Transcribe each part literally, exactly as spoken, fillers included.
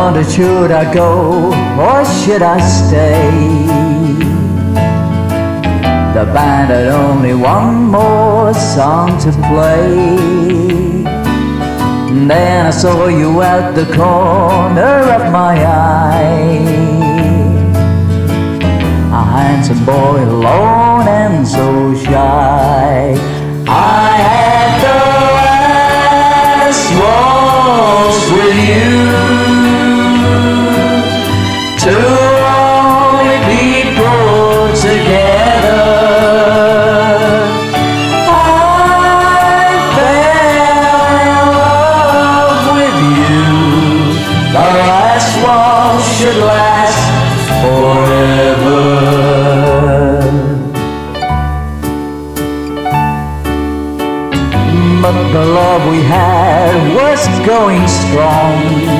wondered, should I go or should I stay? The band had only one more song to play. And then I saw you at the corner of my eye, a handsome boy, alone and so shy. I had the last waltz with you, two lonely people together. I fell in love with you. The last waltz should last forever. But the love we had was going strong.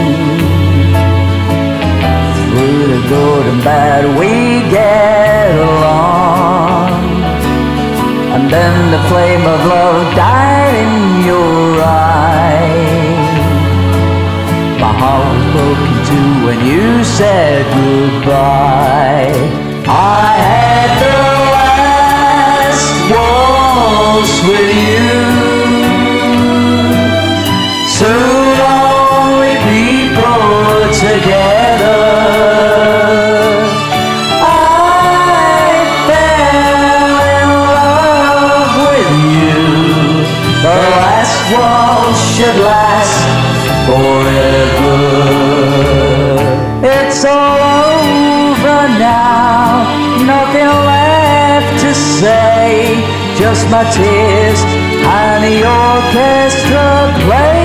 Through the good and bad we get along. And then the flame of love died in your eye. My heart was broken too when you said goodbye. I had the last waltz with you, two lonely people together. I fell in love with you. The last waltz should last forever. It's all over now, nothing left to say, just my tears and the orchestra play.